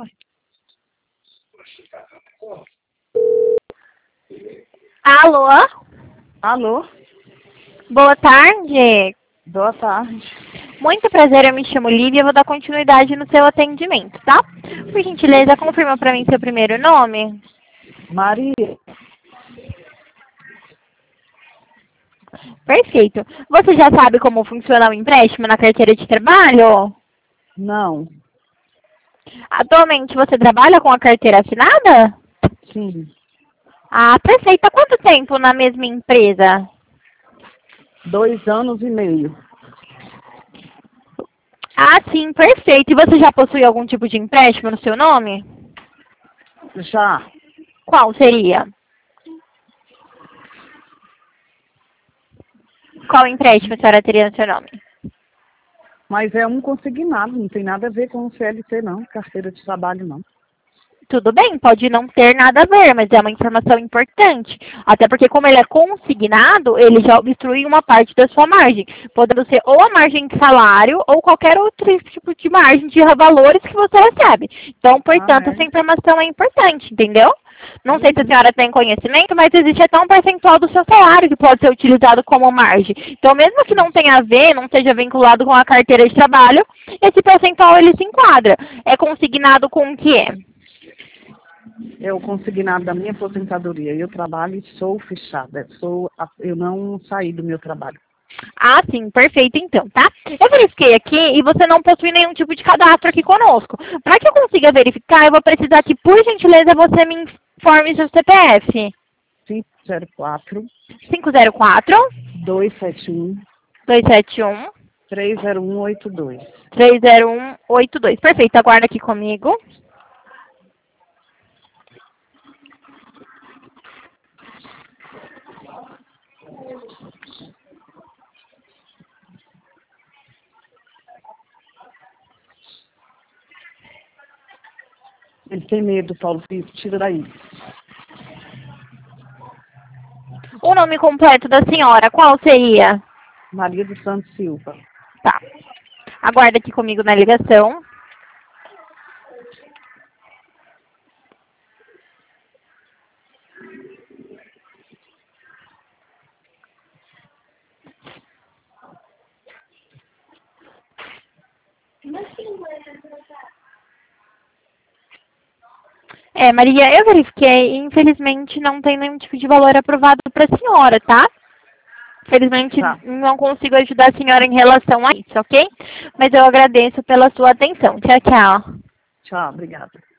Alô? Alô? Boa tarde. Boa tarde. Muito prazer, eu me chamo Lívia, eu vou dar continuidade no seu atendimento, tá? Por gentileza, confirma pra mim seu primeiro nome. Maria? Perfeito. Você já sabe como funciona o empréstimo na carteira de trabalho? Não. Atualmente você trabalha com a carteira assinada? Sim. Ah, perfeito. Há quanto tempo na mesma empresa? 2 anos e meio. Ah, sim, perfeito. E você já possui algum tipo de empréstimo no seu nome? Já. Qual seria? Qual empréstimo a senhora teria no seu nome? Mas é um consignado, não tem nada a ver com o CLT não, carteira de trabalho não. Tudo bem, pode não ter nada a ver, mas é uma informação importante. Até porque, como ele é consignado, ele já obstrui uma parte da sua margem, podendo ser ou a margem de salário ou qualquer outro tipo de margem de valores que você recebe. Então, portanto, essa informação é importante, entendeu? Não sei se a senhora tem conhecimento, mas existe até um percentual do seu salário que pode ser utilizado como margem. Então, mesmo que não tenha a ver, não seja vinculado com a carteira de trabalho, esse percentual ele se enquadra. É consignado com o que é? É o consignado da minha aposentadoria. Eu trabalho e sou fechada. Eu não saí do meu trabalho. Ah, sim, perfeito então, tá? Eu verifiquei aqui e você não possui nenhum tipo de cadastro aqui conosco. Para que eu consiga verificar, eu vou precisar que, por gentileza, você me informe seu CPF. 504 504 271 271 30182. 30182. Perfeito, aguarda aqui comigo. Ele tem medo, Paulo Filho, tira daí. O nome completo da senhora, qual seria? Maria do Santo Silva. Tá. Aguarda aqui comigo na ligação. Maria, eu verifiquei e infelizmente não tem nenhum tipo de valor aprovado para a senhora, tá? Infelizmente não consigo ajudar a senhora em relação a isso, ok? Mas eu agradeço pela sua atenção. Tchau, tchau. Tchau, obrigada.